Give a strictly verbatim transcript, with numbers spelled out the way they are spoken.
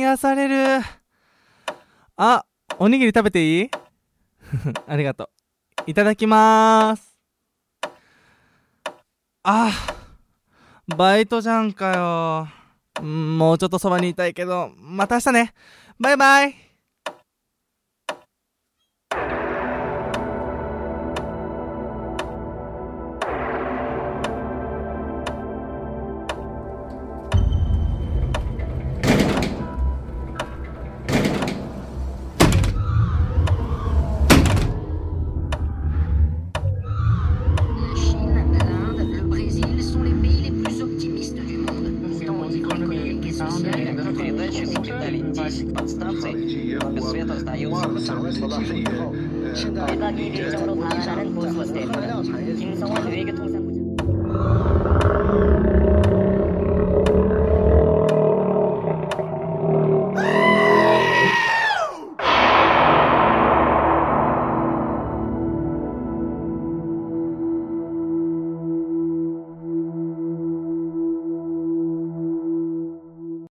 癒される。あ、おにぎり食べていい？ありがとう。いただきまーす。あ、バイトじゃんかよ。もうちょっとそばにいたいけど、また明日ね。バイバイ。 现在 외곽이 일정으로 강화하는 보수호텔 김성원 외교